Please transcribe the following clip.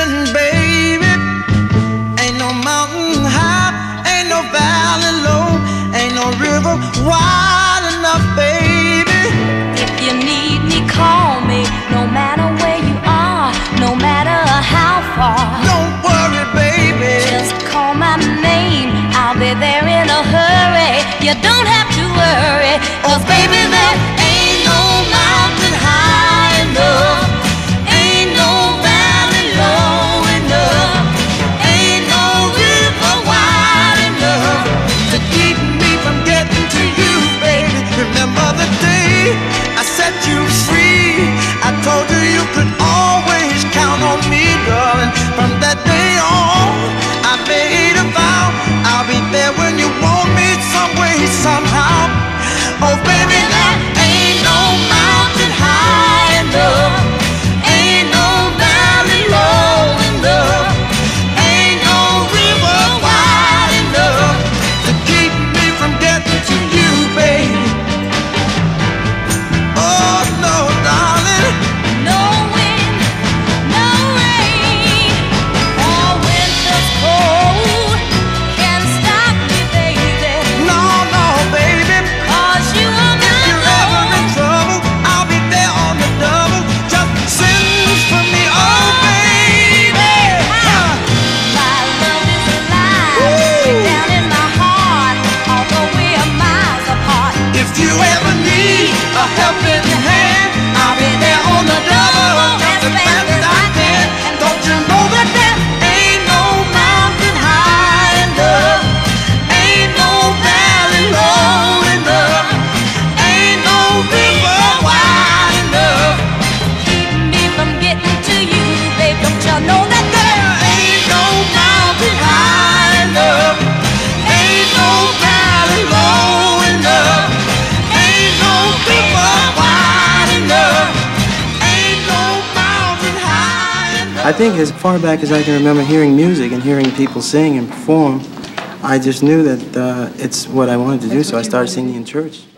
darling, baby. Ain't no mountain high, ain't no valley low, ain't no river wide enough, baby. If you need me, call me. No matter where you are, no matter how far. Don't worry, baby. Just call my name, I'll be there in a hurry. You don't have to worry, 'cause baby, there ain't no mountain high enough, ain't no valley low enough, ain't no river wide enough To keep me from getting to you, baby. Remember the day I set you free? I told you you could always count on me, darling. From that day on, I made a vow I'll be there when you want me, some way, somehow. Oh, baby, there ain't no mountain high enough, ain't no valley low enough, ain't no river wide enough to keep me from getting to you, baby. Oh, no, darling. No wind, no rain, or winter's cold can stop me, baby. No, no, baby. 'Cause you are If my you're ever in love. trouble, I'll be there on the double. Just send for me, oh, baby. My love is alive, deep down in my heart, although we are miles apart. If you ever need a helping hand, I'll be there on the double, just as fast as I can. Don't you know that there ain't no mountain high enough, ain't no valley low enough, ain't no river wide enough. Keep me from getting to you, babe. Don't you know that There ain't no mountain high enough, ain't no valley low enough, ain't no river wide enough, ain't no mountain high enough. I think as far back as I can remember hearing music and hearing people sing and perform, I just knew that it's what I wanted to do, so I started singing in church.